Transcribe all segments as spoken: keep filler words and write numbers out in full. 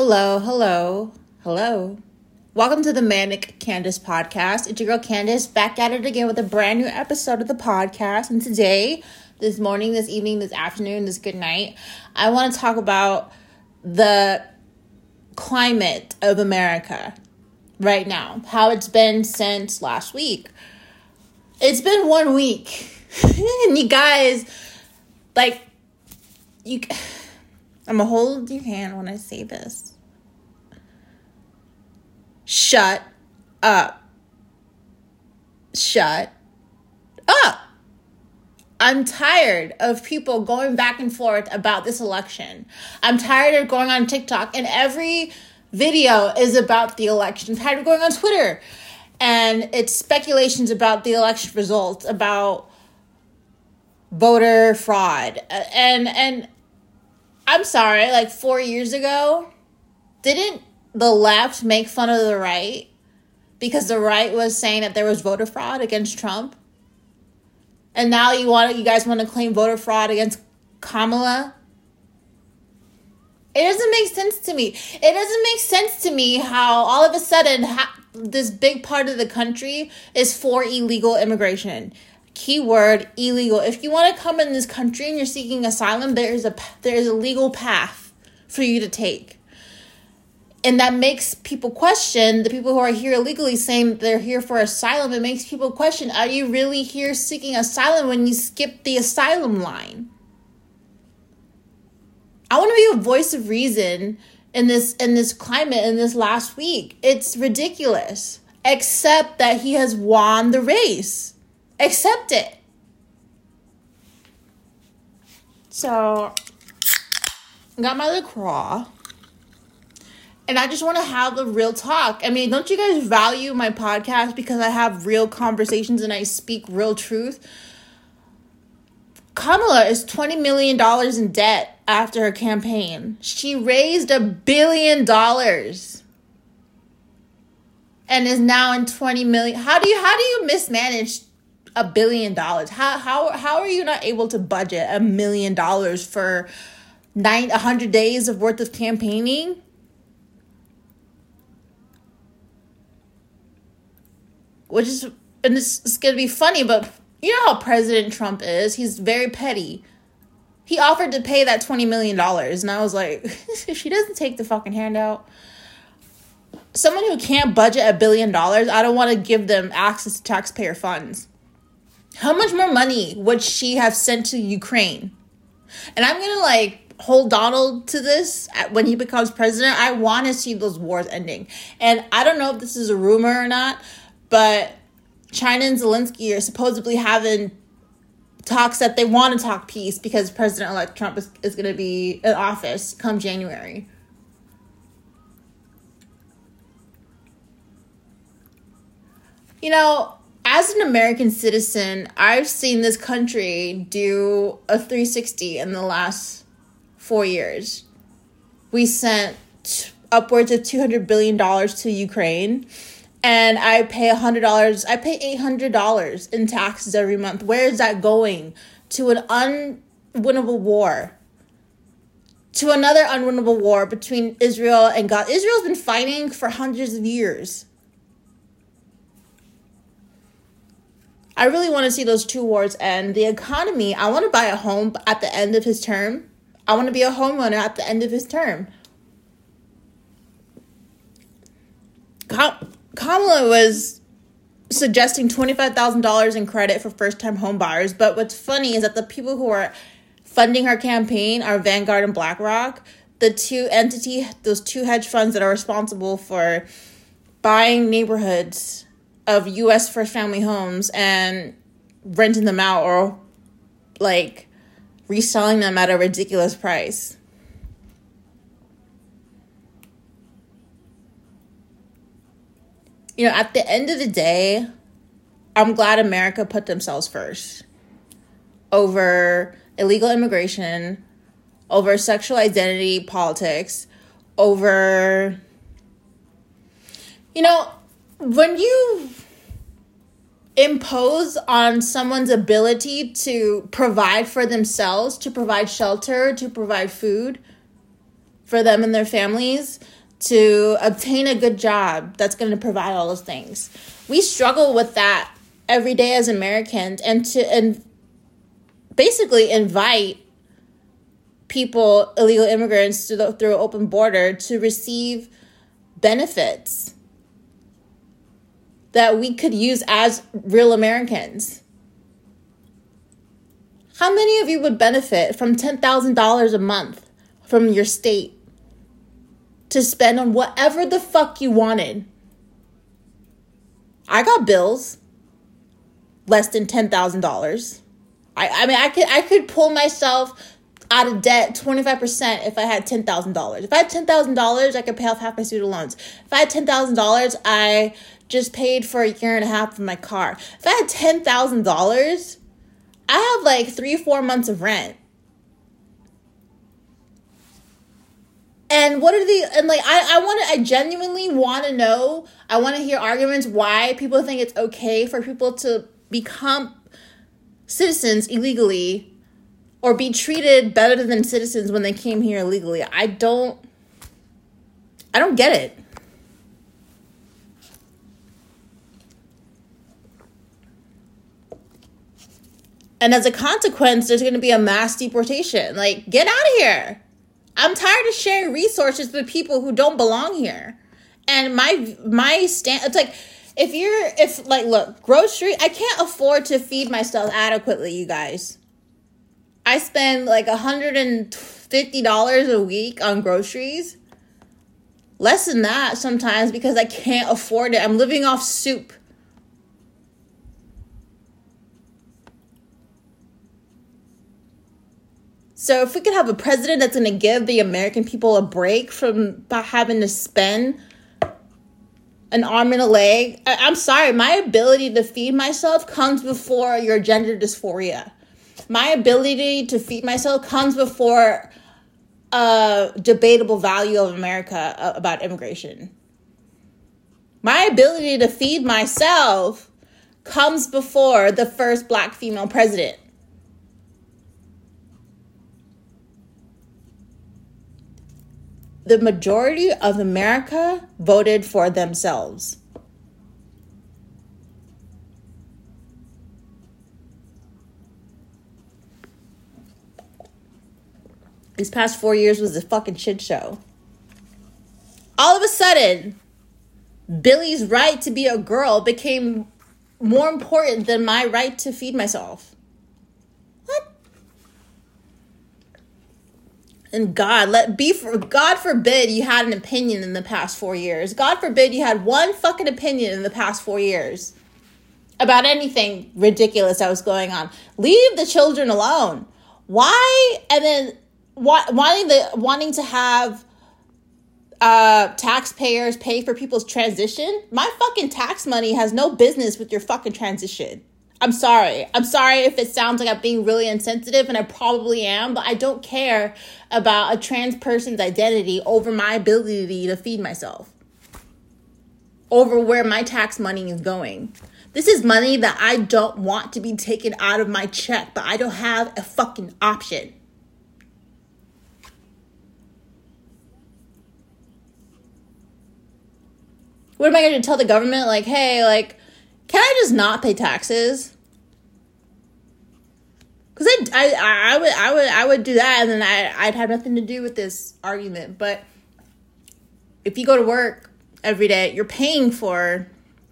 Hello, hello, hello. Welcome to the Manic Candace podcast. It's your girl Candace back at it again with a brand new episode of the podcast. And today, this morning, this evening, this afternoon, this good night, I want to talk about the climate of America right now. How it's been since last week. It's been one week. And you guys, like, you... I'm going to hold your hand when I say this. Shut up. Shut up. I'm tired of people going back and forth about this election. I'm tired of going on TikTok and every video is about the election. I'm tired of going on Twitter and it's speculations about the election results, about voter fraud. And, and, I'm sorry, like four years ago, didn't the left make fun of the right because the right was saying that there was voter fraud against Trump? And now you want you guys want to claim voter fraud against Kamala? It doesn't make sense to me. It doesn't make sense to me how all of a sudden ha- this big part of the country is for illegal immigration. Keyword illegal. If you want to come in this country and you're seeking asylum, there is a there is a legal path for you to take. And that makes people question, the people who are here illegally saying they're here for asylum, it makes people question, are you really here seeking asylum when you skip the asylum line? I want to be a voice of reason in this in this climate in this last week. It's ridiculous. Except that he has won the race. Accept it. So, I got my LaCroix. And I just want to have a real talk. I mean, don't you guys value my podcast because I have real conversations and I speak real truth? Kamala is twenty million dollars in debt after her campaign. She raised a billion dollars. And is now in twenty million. How do you how do you mismanage a billion dollars? How how how are you not able to budget a million dollars for nine a hundred days of worth of campaigning? Which is and it's, it's gonna be funny, but you know how President Trump is. He's very petty. He offered to pay that twenty million dollars, and I was like, if she doesn't take the fucking handout. Someone who can't budget a billion dollars, I don't want to give them access to taxpayer funds. How much more money would she have sent to Ukraine? And I'm going to like hold Donald to this when he becomes president. I want to see those wars ending. And I don't know if this is a rumor or not, but China and Zelensky are supposedly having talks that they want to talk peace because President-elect Trump is, is going to be in office come January. You know, as an American citizen, I've seen this country do a three sixty in the last four years. We sent t- upwards of two hundred billion dollars to Ukraine, and I pay one hundred dollars. I pay eight hundred dollars in taxes every month. Where is that going? To an unwinnable war. To another unwinnable war between Israel and God. Israel's been fighting for hundreds of years. I really want to see those two wars end. The economy, I want to buy a home at the end of his term. I want to be a homeowner at the end of his term. Kamala was suggesting twenty-five thousand dollars in credit for first-time home buyers. But what's funny is that the people who are funding her campaign are Vanguard and BlackRock, the two entity, those two hedge funds that are responsible for buying neighborhoods of U S first family homes and renting them out or like reselling them at a ridiculous price. You know, at the end of the day, I'm glad America put themselves first over illegal immigration, over sexual identity politics, over, you know, when you impose on someone's ability to provide for themselves, to provide shelter, to provide food, for them and their families to obtain a good job that's going to provide all those things. We struggle with that every day as Americans, and to and basically invite people, illegal immigrants, to the, through an open border to receive benefits that we could use as real Americans. How many of you would benefit from ten thousand dollars a month from your state to spend on whatever the fuck you wanted? I got bills less than ten thousand dollars. I, I mean, I could I could pull myself out of debt twenty-five percent if I had ten thousand dollars. If I had ten thousand dollars, I could pay off half my student loans. If I had ten thousand dollars, I just paid for a year and a half of my car. If I had ten thousand dollars, I have like three, four months of rent. And what are the, and like, I, I want to, I genuinely want to know, I want to hear arguments why people think it's okay for people to become citizens illegally or be treated better than citizens when they came here illegally. I don't, I don't get it. And as a consequence, there's going to be a mass deportation. Like, get out of here. I'm tired of sharing resources with people who don't belong here. And my my stand, it's like, if you're, if like, look, grocery, I can't afford to feed myself adequately, you guys. I spend like one hundred fifty dollars a week on groceries. Less than that sometimes because I can't afford it. I'm living off soup. So if we could have a president that's going to give the American people a break from having to spend an arm and a leg, I- I'm sorry, my ability to feed myself comes before your gender dysphoria. My ability to feed myself comes before a debatable value of America about immigration. My ability to feed myself comes before the first black female president. The majority of America voted for themselves. These past four years was a fucking shit show. All of a sudden, Billy's right to be a girl became more important than my right to feed myself. What? And God, let be for God forbid you had an opinion in the past four years. God forbid you had one fucking opinion in the past four years about anything ridiculous that was going on. Leave the children alone. Why? And then wanting the wanting to have uh, taxpayers pay for people's transition. My fucking tax money has no business with your fucking transition. I'm sorry. I'm sorry if it sounds like I'm being really insensitive, and I probably am, but I don't care about a trans person's identity over my ability to feed myself, over where my tax money is going. This is money that I don't want to be taken out of my check, but I don't have a fucking option. What am I going to tell the government? Like, hey, like, can I just not pay taxes? Because I, I, I would, I would, I would do that, and then I, I'd have nothing to do with this argument. But if you go to work every day, you're paying for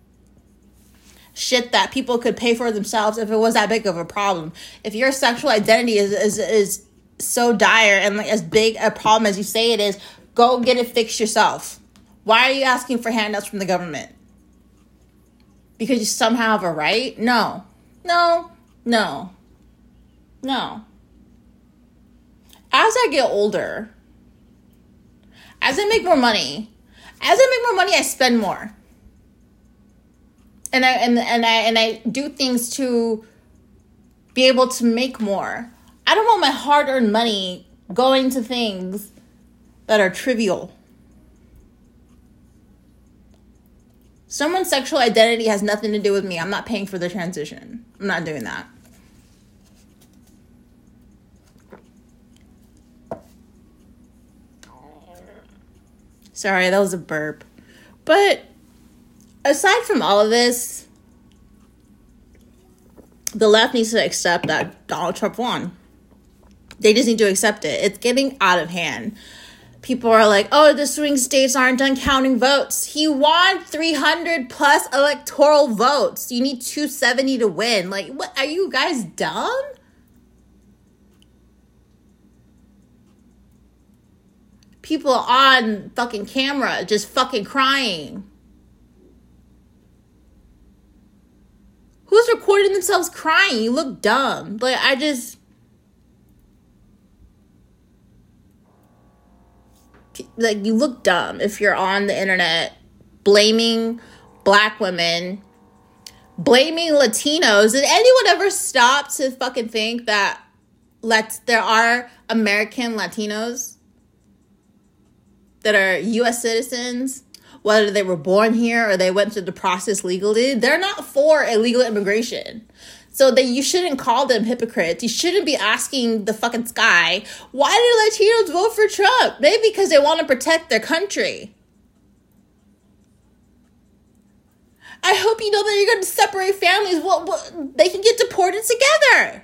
shit that people could pay for themselves if it was that big of a problem. If your sexual identity is is, is so dire and like as big a problem as you say it is, go get it fixed yourself. Why are you asking for handouts from the government? Because you somehow have a right? No. No. No. No. As I get older, as I make more money, as I make more money, I spend more. And I and, and I and I do things to be able to make more. I don't want my hard-earned money going to things that are trivial. Someone's sexual identity has nothing to do with me. I'm not paying for the transition. I'm not doing that. Sorry, that was a burp. But aside from all of this, the left needs to accept that Donald Trump won. They just need to accept it. It's getting out of hand. People are like, oh, the swing states aren't done counting votes. He won three hundred plus electoral votes. You need two hundred seventy to win. Like, what? Are you guys dumb? People on fucking camera just fucking crying. Who's recording themselves crying? You look dumb. Like, I just... Like, you look dumb if you're on the internet blaming black women, blaming Latinos. Did anyone ever stop to fucking think that let's there are American Latinos that are U S citizens, whether they were born here or they went through the process legally? They're not for illegal immigration. So that you shouldn't call them hypocrites. You shouldn't be asking the fucking sky, why do Latinos vote for Trump? Maybe because they want to protect their country. I hope you know that you're going to separate families. What, what, they can get deported together.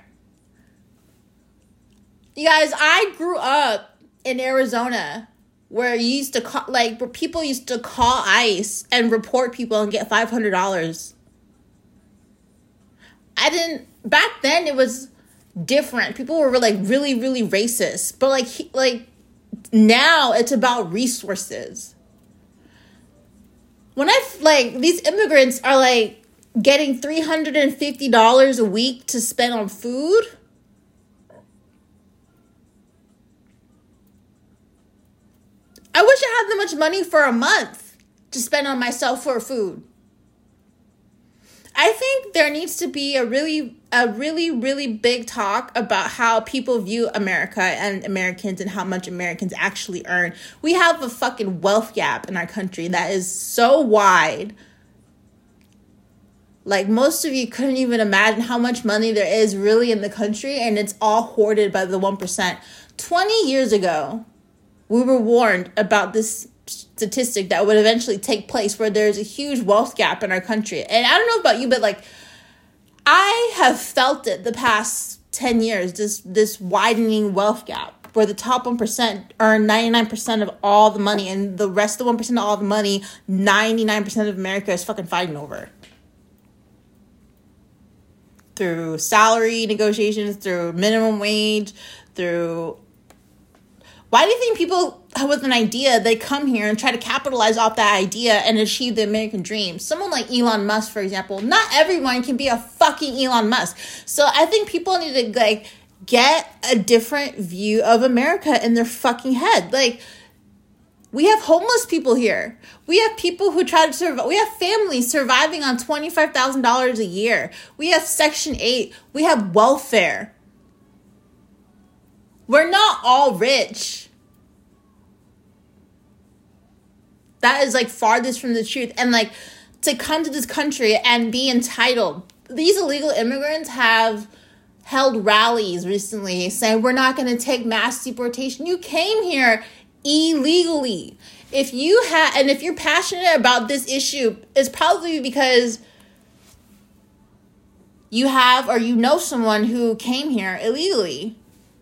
You guys, I grew up in Arizona where you used to call, like, where people used to call ICE and report people and get five hundred dollars. I didn't, back then it was different. People were like really, really racist. But like, like now it's about resources. When I, like, these immigrants are like getting three hundred fifty dollars a week to spend on food. I wish I had that much money for a month to spend on myself for food. I think there needs to be a really, a really, really big talk about how people view America and Americans and how much Americans actually earn. We have a fucking wealth gap in our country that is so wide. Like, most of you couldn't even imagine how much money there is really in the country, and it's all hoarded by the one percent. twenty years ago, we were warned about this statistic that would eventually take place where there's a huge wealth gap in our country. And I don't know about you, but like, I have felt it the past ten years, this this widening wealth gap where the top one percent earn ninety-nine percent of all the money, and the rest of the one percent of all the money, ninety-nine percent of America is fucking fighting over. Through salary negotiations, through minimum wage, through... Why do you think people with an idea, they come here and try to capitalize off that idea and achieve the American dream? Someone like Elon Musk, for example, not everyone can be a fucking Elon Musk. So I think people need to, like, get a different view of America in their fucking head. Like, we have homeless people here. We have people who try to survive. We have families surviving on twenty-five thousand dollars a year. We have Section eight. We have welfare. We're not all rich. That is like farthest from the truth. And like, to come to this country and be entitled. These illegal immigrants have held rallies recently saying we're not going to take mass deportation. You came here illegally. If you have, and if you're passionate about this issue, it's probably because you have or you know someone who came here illegally.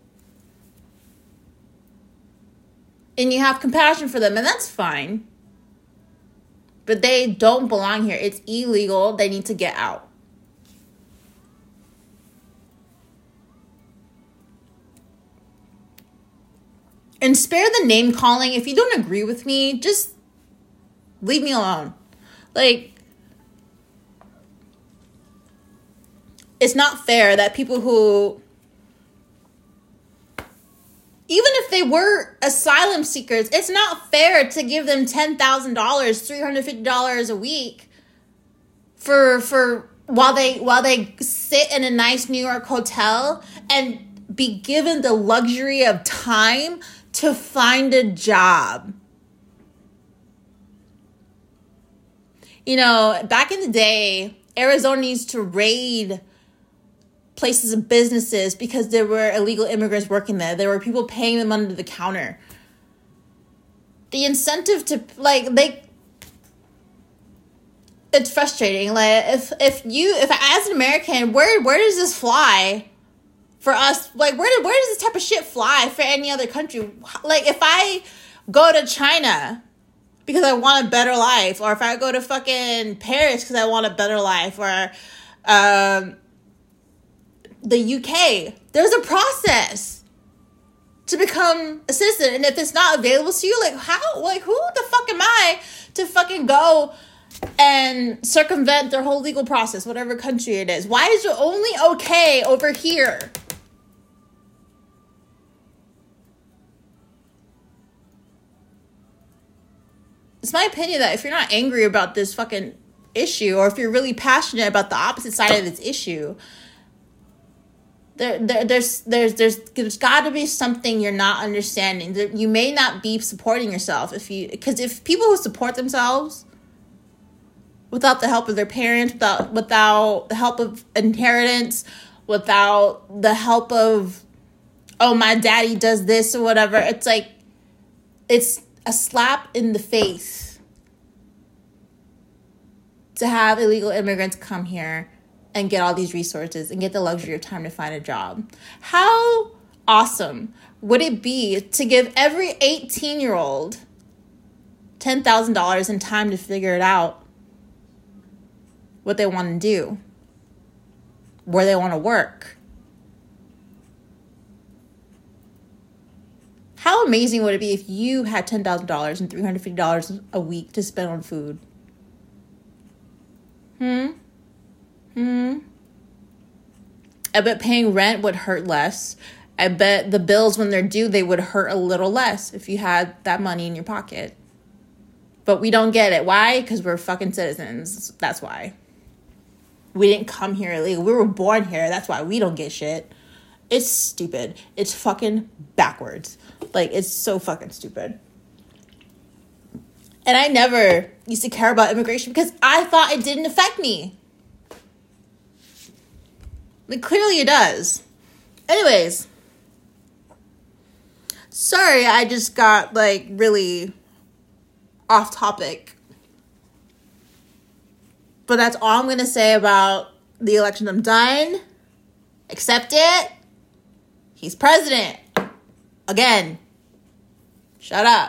And you have compassion for them, and that's fine. But they don't belong here. It's illegal. They need to get out. And spare the name calling. If you don't agree with me, just leave me alone. Like, it's not fair that people who... Even if they were asylum seekers, it's not fair to give them ten thousand dollars, three hundred fifty dollars a week for for while they while they sit in a nice New York hotel and be given the luxury of time to find a job. You know, back in the day, Arizona used to raid places and businesses because there were illegal immigrants working there. There were people paying them under the counter. the incentive to, like, they, it's frustrating. Like, if, if you, if as an American, where, where does this fly for us? Like, where, where does this type of shit fly for any other country? Like, if I go to China because I want a better life, or if I go to fucking Paris because I want a better life, or, um, the U K, there's a process to become a citizen. And if it's not available to you, like, how, like, who the fuck am I to fucking go and circumvent their whole legal process, whatever country it is? Why is it only okay over here? It's my opinion that if you're not angry about this fucking issue, or if you're really passionate about the opposite side of this issue, There, there, there's, there's, there's, there's got to be something you're not understanding. There, you may not be supporting yourself if you, because if people who support themselves without the help of their parents, without, without the help of inheritance, without the help of, oh, my daddy does this or whatever, it's like, it's a slap in the face to have illegal immigrants come here and get all these resources and get the luxury of time to find a job. How awesome would it be to give every eighteen-year-old ten thousand dollars in time to figure it out, what they want to do, where they want to work? How amazing would it be if you had ten thousand dollars and three hundred fifty dollars a week to spend on food? Hmm? Hmm. I bet paying rent would hurt less. I bet the bills, when they're due, they would hurt a little less if you had that money in your pocket. But we don't get it. Why? Because we're fucking citizens. That's why. We didn't come here illegally. We were born here. That's why we don't get shit. It's stupid. It's fucking backwards. Like, it's so fucking stupid. And I never used to care about immigration because I thought it didn't affect me. Like, clearly it does. Anyways. Sorry, I just got, like, really off topic. But that's all I'm going to say about the election. I'm done. Accept it. He's president. Again. Shut up.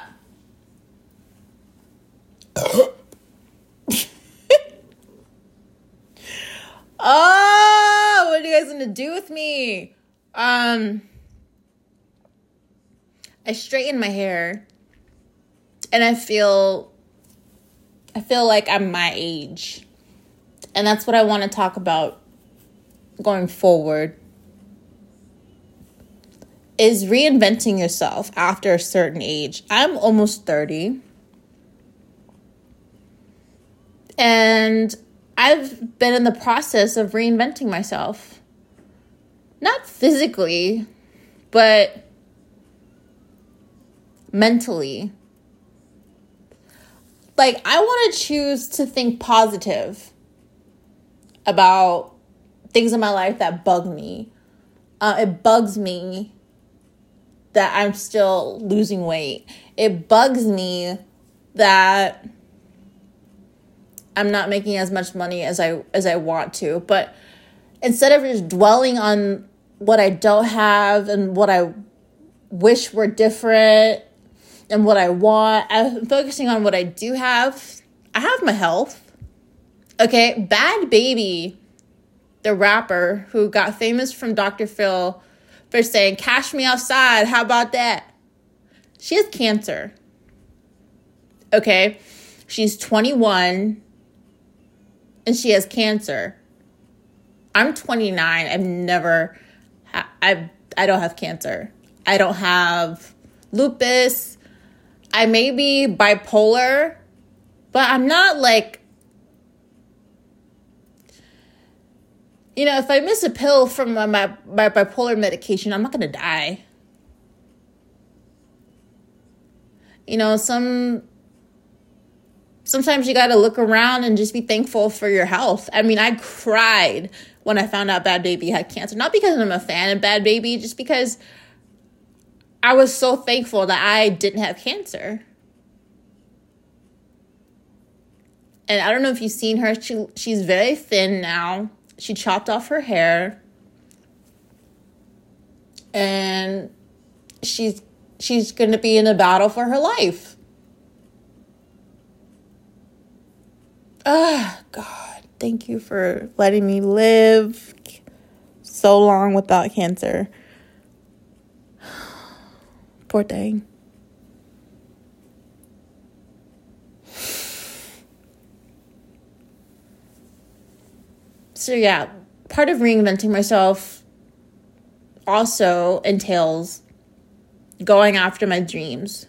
Oh, what are you guys gonna do with me? Um, I straightened my hair, and I feel, I feel like I'm my age, and that's what I want to talk about going forward. Is reinventing yourself after a certain age. I'm almost thirty. And I've been in the process of reinventing myself. Not physically, but mentally. Like, I want to choose to think positive about things in my life that bug me. Uh, it bugs me that I'm still losing weight. It bugs me that I'm not making as much money as I as I want to. But instead of just dwelling on what I don't have and what I wish were different and what I want, I'm focusing on what I do have. I have my health. Okay, Bad Baby, the rapper who got famous from Doctor Phil for saying, "Cash me outside, how about that?" She has cancer. Okay, she's twenty-one. And she has cancer. I'm twenty-nine. I've never, ha- I I don't have cancer. I don't have lupus. I may be bipolar, but I'm not like, you know, if I miss a pill from my, my, my bipolar medication, I'm not going to die. You know, some... Sometimes you got to look around and just be thankful for your health. I mean, I cried when I found out Bad Baby had cancer. Not because I'm a fan of Bad Baby, just because I was so thankful that I didn't have cancer. And I don't know if you've seen her. She she's very thin now. She chopped off her hair. And she's she's going to be in a battle for her life. Ah, God, thank you for letting me live so long without cancer. Poor thing. So yeah, part of reinventing myself also entails going after my dreams.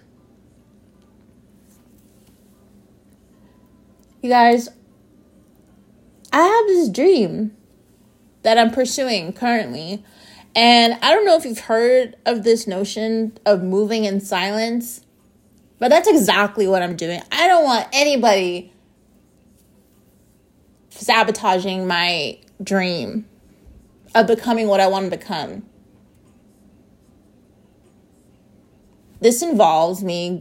You guys, I have this dream that I'm pursuing currently. And I don't know if you've heard of this notion of moving in silence, but that's exactly what I'm doing. I don't want anybody sabotaging my dream of becoming what I want to become. This involves me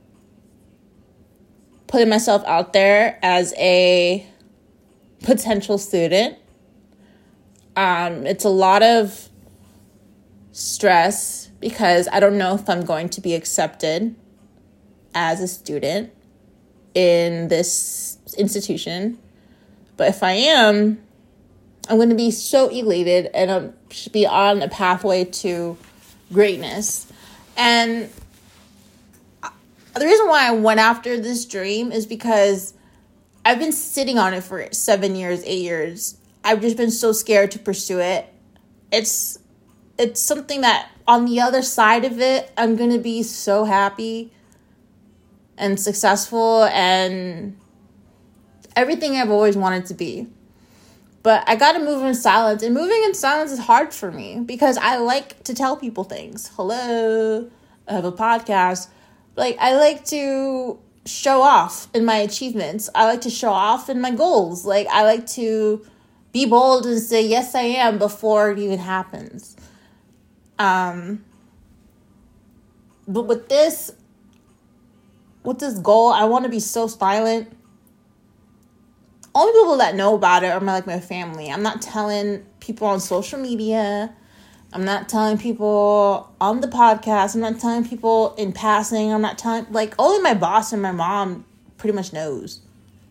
putting myself out there as a potential student. Um, it's a lot of stress because I don't know if I'm going to be accepted as a student in this institution. But if I am, I'm going to be so elated and I should be on a pathway to greatness. And the reason why I went after this dream is because I've been sitting on it for seven years, eight years. I've just been so scared to pursue it. It's it's something that on the other side of it, I'm going to be so happy and successful and everything I've always wanted to be. But I got to move in silence. And moving in silence is hard for me because I like to tell people things. Hello, I have a podcast. Like, I like to show off in my achievements. I like to show off in my goals. Like, I like to be bold and say, yes, I am, before it even happens. Um, but with this, with this goal, I want to be so silent. Only people that know about it are my, like my family. I'm not telling people on social media. I'm not telling people on the podcast. I'm not telling people in passing. I'm not telling, like, only my boss and my mom pretty much knows.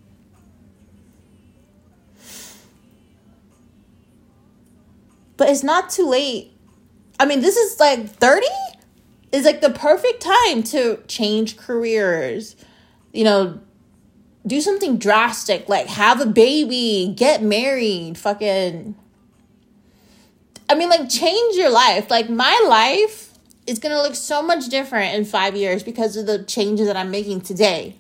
But it's not too late. I mean, this is like thirty is like the perfect time to change careers. You know, do something drastic, like have a baby, get married, fucking... I mean, like, change your life. Like, my life is going to look so much different in five years because of the changes that I'm making today.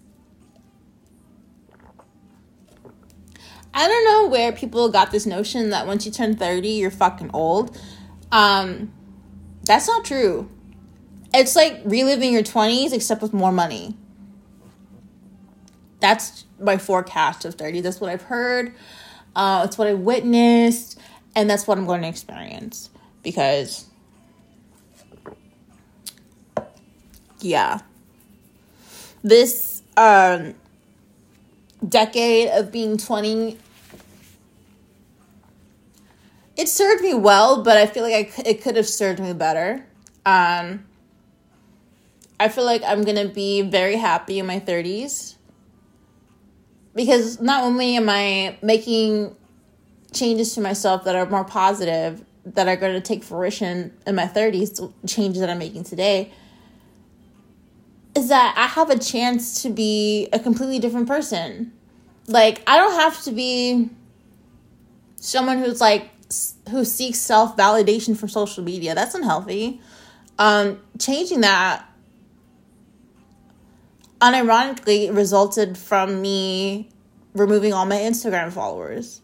I don't know where people got this notion that once you turn thirty, you're fucking old. Um, that's not true. It's like reliving your twenties, except with more money. That's my forecast of thirty. That's what I've heard. Uh, it's what I witnessed. And that's what I'm going to experience. Because, yeah. This um, decade of being twenty, it served me well, but I feel like I, it could have served me better. Um, I feel like I'm going to be very happy in my thirties. Because not only am I making changes to myself that are more positive, that are going to take fruition in my thirties, changes that I'm making today, is that I have a chance to be a completely different person. Like, I don't have to be someone who's like, who seeks self-validation from social media. That's unhealthy. Um, changing that, unironically, resulted from me removing all my Instagram followers.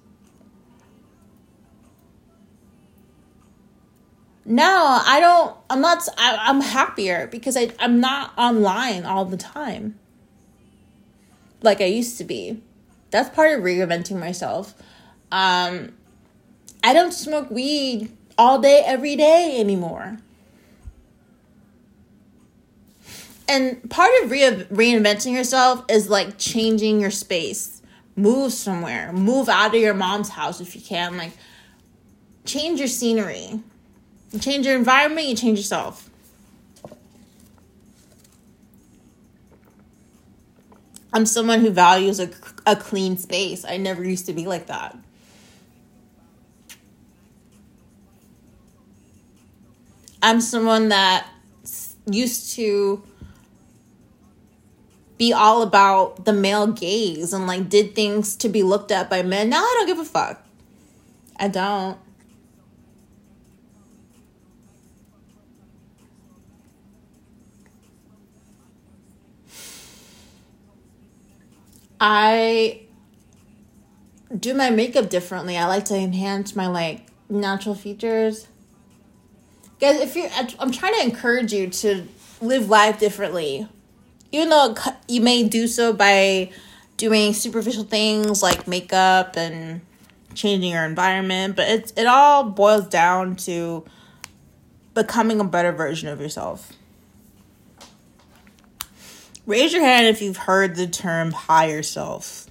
Now, I don't, I'm not, I, I'm happier because I, I'm not online all the time like I used to be. That's part of reinventing myself. Um, I don't smoke weed all day, every day anymore. And part of re- reinventing yourself is like changing your space. Move somewhere. Move out of your mom's house if you can. Like, change your scenery. You change your environment, you change yourself. I'm someone who values a, a clean space. I never used to be like that. I'm someone that used to be all about the male gaze and like did things to be looked at by men. Now I don't give a fuck. I don't. I do my makeup differently. I like to enhance my like natural features. Guys, if you're, I'm trying to encourage you to live life differently. Even though you may do so by doing superficial things like makeup and changing your environment, but it, it all boils down to becoming a better version of yourself. Raise your hand if you've heard the term higher self.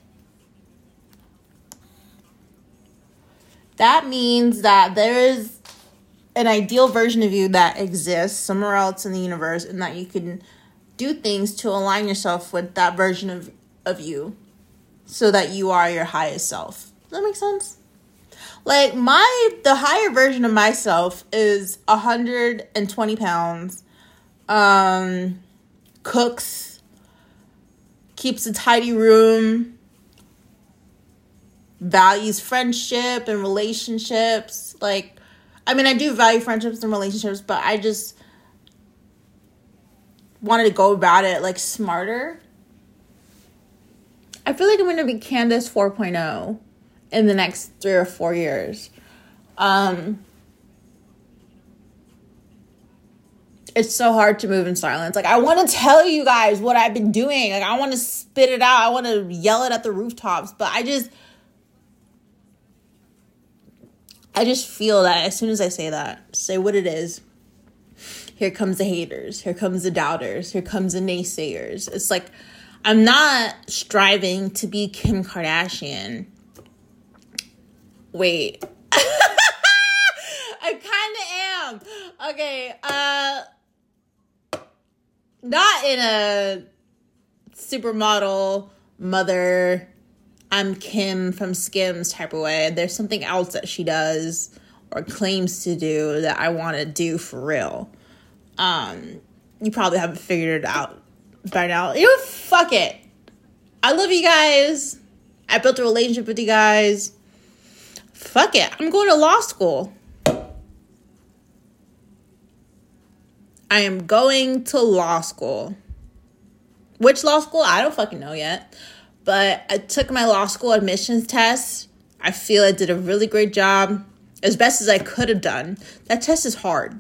That means that there is an ideal version of you that exists somewhere else in the universe, and that you can do things to align yourself with that version of, of you so that you are your highest self. Does that make sense? Like, my, the higher version of myself is one hundred twenty pounds, um, cooks, keeps a tidy room, values friendship and relationships. Like, I mean, I do value friendships and relationships, but I just wanted to go about it like smarter. I feel like I'm going to be Candace four point oh in the next three or four years. Um, it's so hard to move in silence. Like, I want to tell you guys what I've been doing. Like, I want to spit it out. I want to yell it at the rooftops. But I just, I just feel that as soon as I say that, say what it is, here comes the haters. Here comes the doubters. Here comes the naysayers. It's like, I'm not striving to be Kim Kardashian. Wait. I kind of am. Okay. Uh, not in a supermodel mother, I'm Kim from Skims type of way. There's something else that she does or claims to do that I want to do for real. Um, you probably haven't figured it out by now. You know, fuck it. I love you guys. I built a relationship with you guys. Fuck it. I'm going to law school. I am going to law school. Which law school? I don't fucking know yet. But I took my law school admissions test. I feel I did a really great job. As best as I could have done. That test is hard.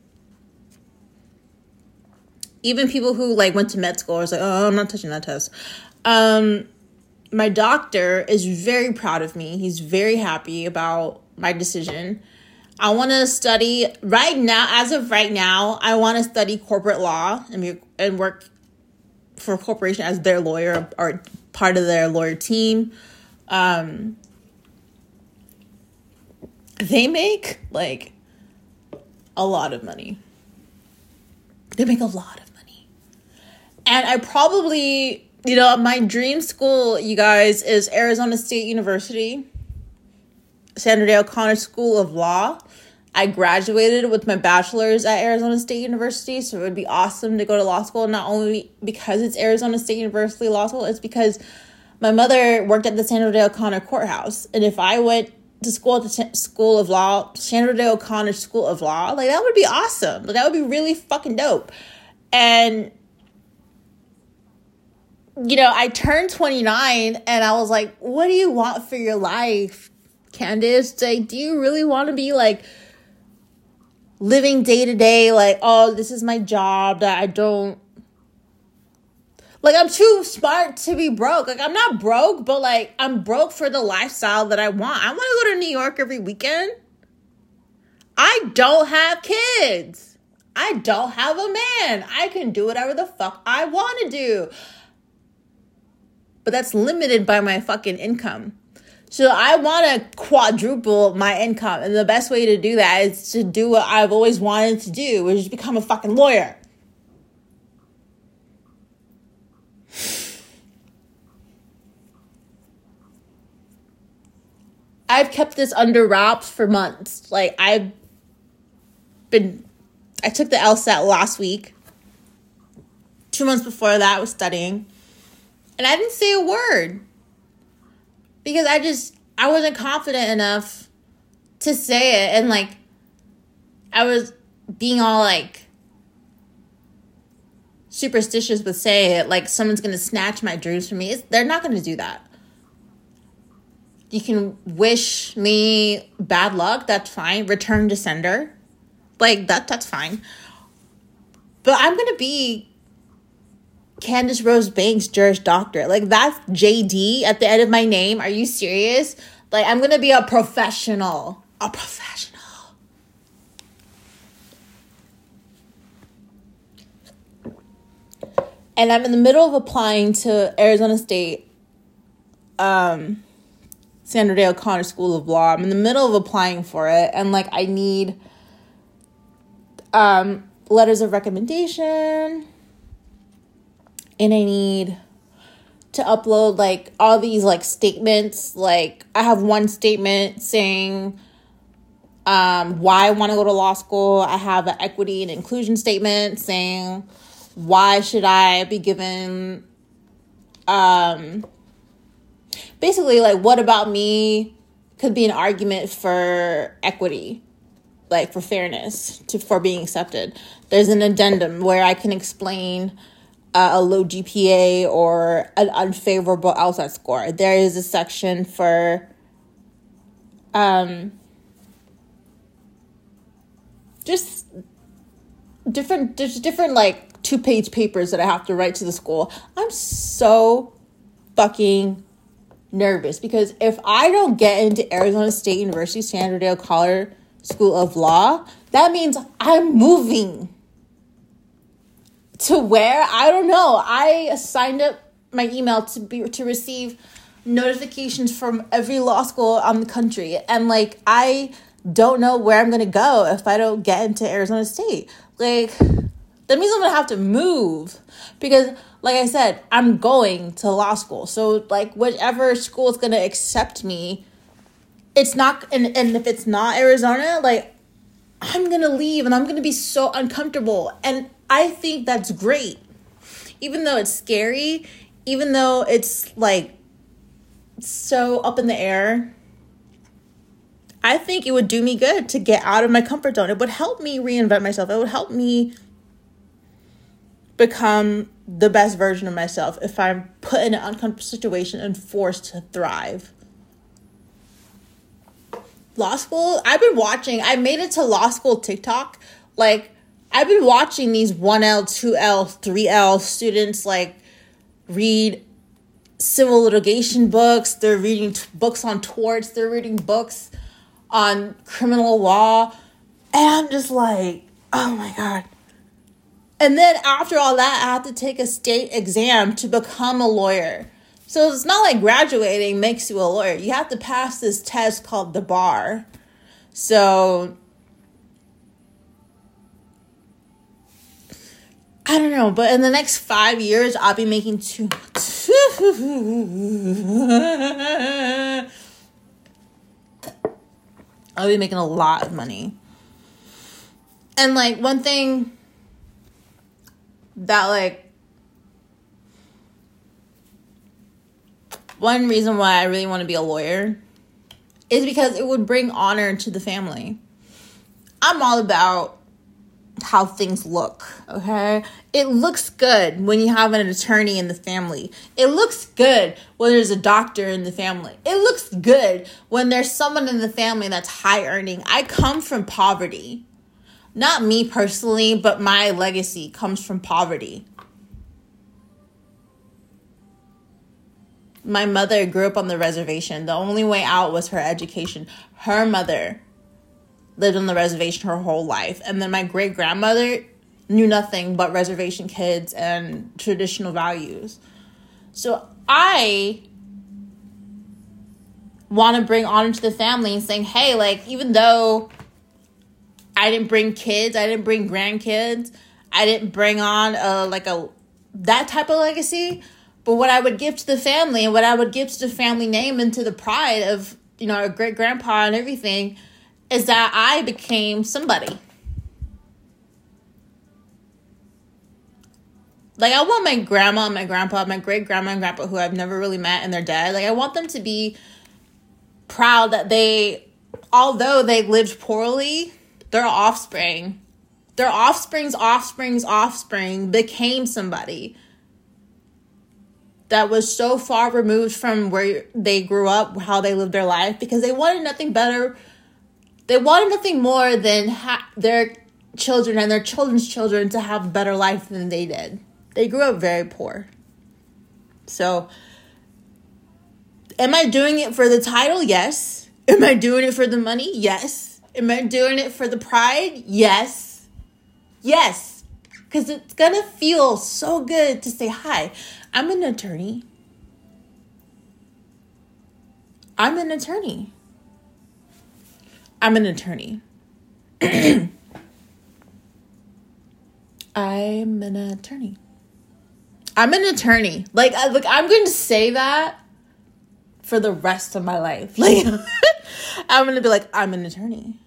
Even people who like went to med school are like, oh, I'm not touching that test. Um, my doctor is very proud of me. He's very happy about my decision. I want to study right now. As of right now, I want to study corporate law and be, and work for a corporation as their lawyer or part of their lawyer team. Um, they make like a lot of money. They make a lot of money. And I probably, you know, my dream school, you guys, is Arizona State University, Sandra Day O'Connor School of Law. I graduated with my bachelor's at Arizona State University, so it would be awesome to go to law school, not only because it's Arizona State University Law School, it's because my mother worked at the Sandra Day O'Connor Courthouse. And if I went to school at the t- School of Law, Sandra Day O'Connor School of Law, like, that would be awesome. Like, that would be really fucking dope. And, you know, I turned twenty-nine, and I was like, what do you want for your life, Candace? Like, do you really want to be, like, living day to day, like, oh, this is my job that I don't, like, I'm too smart to be broke. Like, I'm not broke, but, like, I'm broke for the lifestyle that I want. I want to go to New York every weekend. I don't have kids. I don't have a man. I can do whatever the fuck I want to do. But that's limited by my fucking income. So I want to quadruple my income. And the best way to do that is to do what I've always wanted to do, which is become a fucking lawyer. I've kept this under wraps for months. Like, I've been, I took the LSAT last week. Two months before that, I was studying. And I didn't say a word. Because I just, I wasn't confident enough to say it. And, like, I was being all, like, superstitious with saying it. Like, someone's going to snatch my dreams from me. It's, they're not going to do that. You can wish me bad luck. That's fine. Return to sender. Like, that. that's fine. But I'm going to be Candace Rose Banks, Juris Doctor. Like, that's J D at the end of my name. Are you serious? Like, I'm going to be a professional. A professional. And I'm in the middle of applying to Arizona State, um, Sandra Day O'Connor School of Law. I'm in the middle of applying for it. And, like, I need um, letters of recommendation. And I need to upload, like, all these, like, statements. Like, I have one statement saying um, why I want to go to law school. I have an equity and inclusion statement saying why should I be given, um, basically, like, what about me could be an argument for equity, like, for fairness, to for being accepted. There's an addendum where I can explain Uh, a low G P A or an unfavorable LSAT score. There is a section for um, just different, there's different, like, two-page papers that I have to write to the school. I'm so fucking nervous because if I don't get into Arizona State University Sandra Day O'Connor School of Law, that means I'm moving. To where? I don't know. I signed up my email to be to receive notifications from every law school on the country. And, like, I don't know where I'm going to go if I don't get into Arizona State. Like, that means I'm going to have to move. Because, like I said, I'm going to law school. So, like, whichever school is going to accept me, it's not, and, and if it's not Arizona, like, I'm going to leave and I'm going to be so uncomfortable. And I think that's great. Even though it's scary, even though it's, like, so up in the air, I think it would do me good to get out of my comfort zone. It would help me reinvent myself. It would help me become the best version of myself if I'm put in an uncomfortable situation and forced to thrive. Law school, I've been watching, I made it to law school TikTok. Like, I've been watching these one L, two L, three L students, like, read civil litigation books. They're reading t- books on torts. They're reading books on criminal law. And I'm just like, oh my God. And then after all that, I have to take a state exam to become a lawyer. So it's not like graduating makes you a lawyer. You have to pass this test called the bar. So I don't know, but in the next five years, I'll be making two. I'll be making a lot of money. And, like, one thing that, like, one reason why I really want to be a lawyer is because it would bring honor to the family. I'm all about how things look, okay? It looks good when you have an attorney in the family. It looks good when there's a doctor in the family. It looks good when there's someone in the family that's high earning. I come from poverty. Not me personally, but my legacy comes from poverty. My mother grew up on the reservation. The only way out was her education. Her mother lived on the reservation her whole life. And then my great-grandmother knew nothing but reservation kids and traditional values. So I want to bring honor to the family and saying, hey, like, even though I didn't bring kids, I didn't bring grandkids, I didn't bring on a like a that type of legacy, but what I would give to the family and what I would give to the family name and to the pride of, you know, a great grandpa and everything is that I became somebody. Like, I want my grandma and my grandpa, my great grandma and grandpa who I've never really met and they're dead. Like, I want them to be proud that they, although they lived poorly, their offspring, their offspring's offspring's offspring became somebody that was so far removed from where they grew up, how they lived their life, because they wanted nothing better. They wanted nothing more than ha- their children and their children's children to have a better life than they did. They grew up very poor. So, am I doing it for the title? Yes. Am I doing it for the money? Yes. Am I doing it for the pride? Yes. Yes. Because it's going to feel so good to say, hi, I'm an attorney. I'm an attorney. I'm an attorney. I'm an attorney. I'm an attorney. Like, I, look, I'm going to say that for the rest of my life. Like, I'm going to be like, I'm an attorney.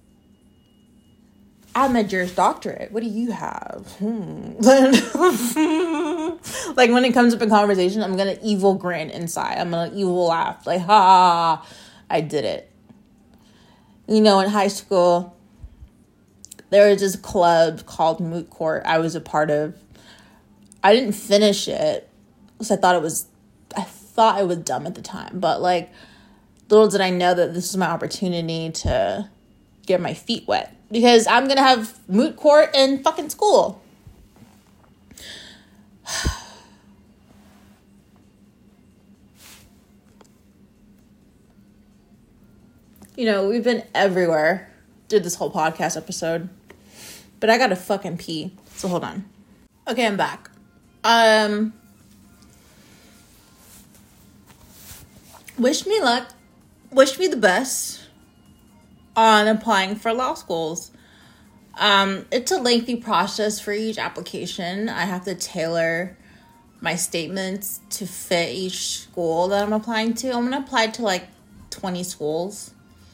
I'm a Juris Doctorate. What do you have? Hmm. Like, when it comes up in conversation, I'm going to evil grin inside. I'm going to evil laugh. Like, ha, I did it. You know, in high school, there was this club called Moot Court I was a part of. I didn't finish it because I thought it was, I thought it was dumb at the time. But, like, little did I know that this was my opportunity to get my feet wet. Because I'm going to have moot court in fucking school. You know, we've been everywhere through this whole podcast episode. But I gotta fucking pee. So hold on. Okay, I'm back. Um, wish me luck. Wish me the best on applying for law schools. Um, it's a lengthy process for each application. I have to tailor my statements to fit each school that I'm applying to. I'm going to apply to like twenty schools.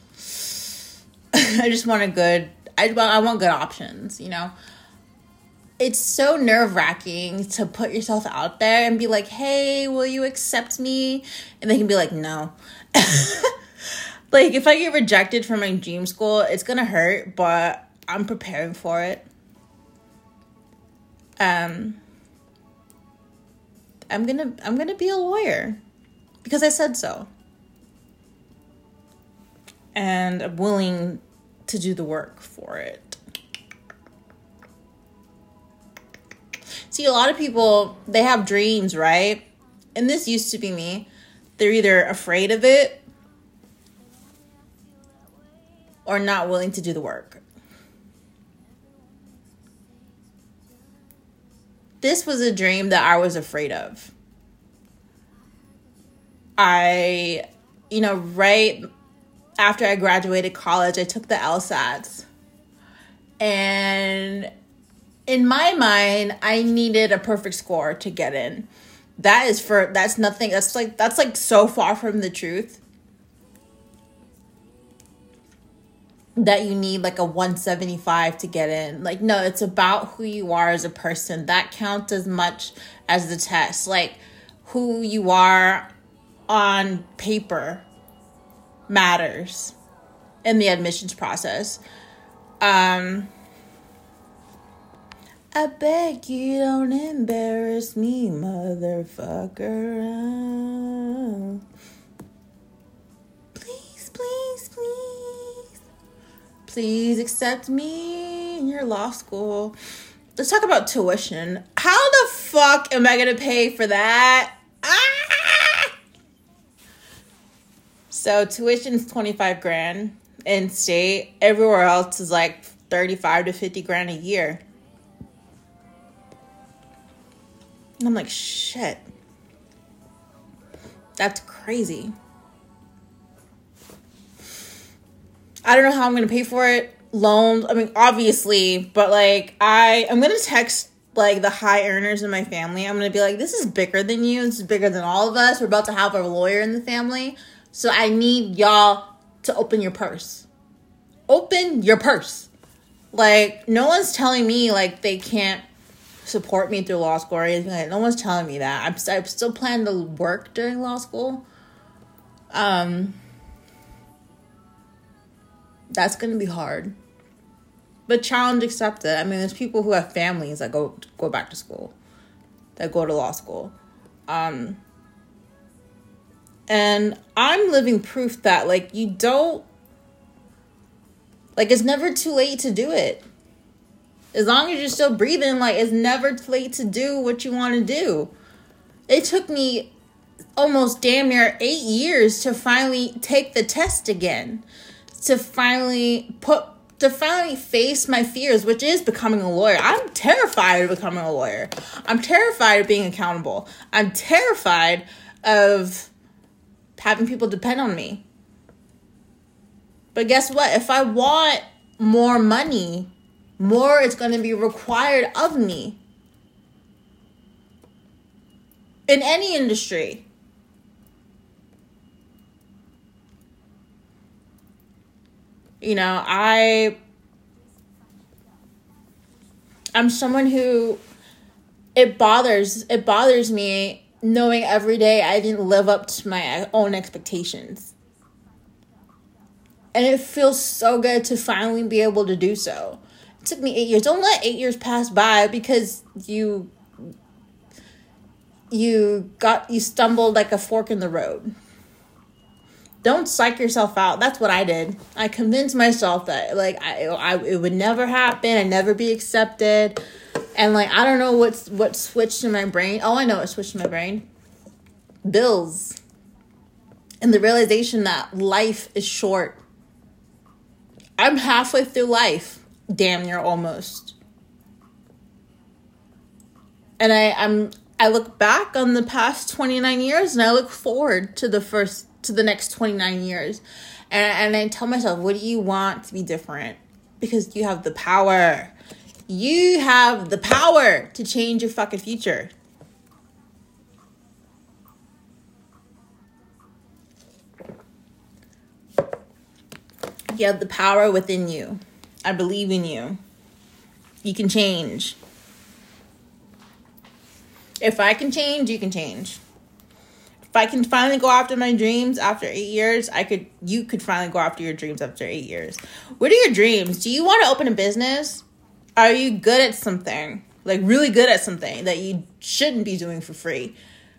I just want a good, I, I want good options, you know. It's so nerve-wracking to put yourself out there and be like, hey, will you accept me? And they can be like, no. Like, if I get rejected from my dream school, it's going to hurt, but I'm preparing for it. Um, I'm going to I'm going to be a lawyer because I said so. And I'm willing to do the work for it. See, a lot of people, they have dreams, right? And this used to be me. They're either afraid of it or not willing to do the work. This was a dream that I was afraid of. I, you know, right after I graduated college, I took the LSATs. And in my mind, I needed a perfect score to get in. That is for, that's nothing, that's like, that's like so far from the truth. That you need like a one seventy-five to get in. Like, no, it's about who you are as a person. That counts as much as the test. Like, who you are on paper matters in the admissions process. Um, I beg you don't embarrass me, motherfucker. Please, please, please. Please accept me in your law school. Let's talk about tuition. How the fuck am I going to pay for that? Ah! So tuition is twenty-five grand in state. Everywhere else is like thirty-five to fifty grand a year. And I'm like, shit. That's crazy. I don't know how I'm going to pay for it. Loans. I mean, obviously. But, like, I, I'm going to text, like, the high earners in my family. I'm going to be like, this is bigger than you. This is bigger than all of us. We're about to have a lawyer in the family. So I need y'all to open your purse. Open your purse. Like, no one's telling me, like, they can't support me through law school or anything like that. No one's telling me that. I'm, I'm still planning to work during law school. Um, that's going to be hard. But challenge accepted. I mean, there's people who have families that go go back to school, that go to law school. Um, and I'm living proof that, like, you don't, like, it's never too late to do it. As long as you're still breathing, like, it's never too late to do what you want to do. It took me almost damn near eight years to finally take the test again. To finally put, to finally face my fears, which is becoming a lawyer. I'm terrified of becoming a lawyer. I'm terrified of being accountable. I'm terrified of having people depend on me. But guess what? If I want more money, more is going to be required of me. In any industry. You know, I, I'm someone who, it bothers, it bothers me knowing every day I didn't live up to my own expectations. And it feels so good to finally be able to do so. It took me eight years. Don't let eight years pass by because you you got you stumbled like a fork in the road. Don't psych yourself out. That's what I did. I convinced myself that, like, I, I it would never happen. I'd never be accepted. And, like, I don't know what's what switched in my brain. Oh, I know what switched in my brain. Bills. And the realization that life is short. I'm halfway through life. Damn near almost. And I, I'm I look back on the past twenty-nine years and I look forward to the first to the next twenty-nine years. And, and I tell myself, what do you want to be different? Because you have the power. You have the power to change your fucking future. You have the power within you. I believe in you. You can change. If I can change, you can change. If I can finally go after my dreams after eight years, I could. You could finally go after your dreams after eight years. What are your dreams? Do you want to open a business? Are you good at something? Like, really good at something that you shouldn't be doing for free?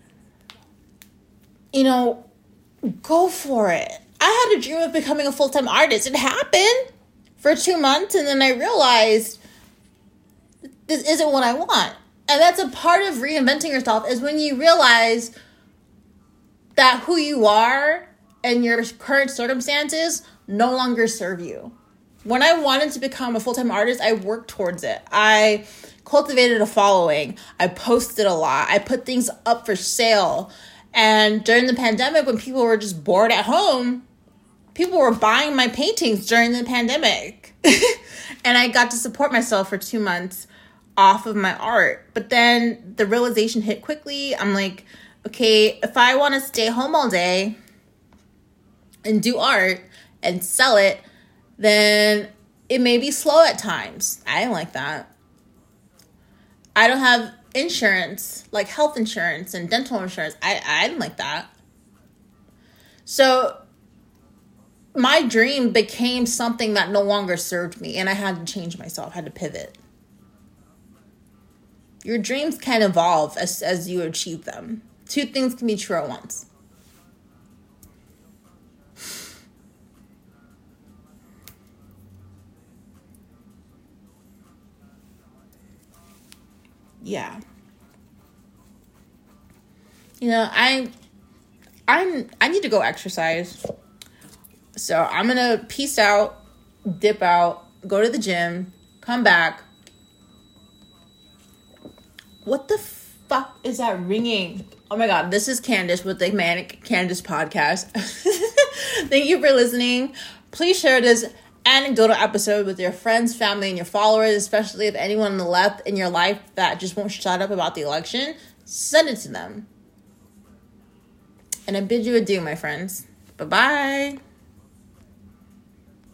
You know, go for it. I had a dream of becoming a full-time artist. It happened for two months, and then I realized this isn't what I want. And that's a part of reinventing yourself, is when you realize that who you are and your current circumstances no longer serve you. When I wanted to become a full-time artist, I worked towards it. I cultivated a following. I posted a lot. I put things up for sale. And during the pandemic, when people were just bored at home, people were buying my paintings during the pandemic. And I got to support myself for two months off of my art. But then the realization hit quickly. I'm like, okay, if I want to stay home all day and do art and sell it, then it may be slow at times. I didn't like that. I don't have insurance, like health insurance and dental insurance. I, I didn't like that. So my dream became something that no longer served me, and I had to change myself, I had to pivot. Your dreams can evolve as, as you achieve them. Two things can be true at once. Yeah. You know, I I'm I need to go exercise. So I'm gonna peace out, dip out, go to the gym, come back. What the fuck is that ringing? Oh my god, this is Candace with the Manic Candace podcast. Thank you for listening. Please share this anecdotal episode with your friends, family, and your followers, especially if anyone on the left in your life that just won't shut up about the election. Send it to them. And I bid you adieu, my friends. Bye-bye.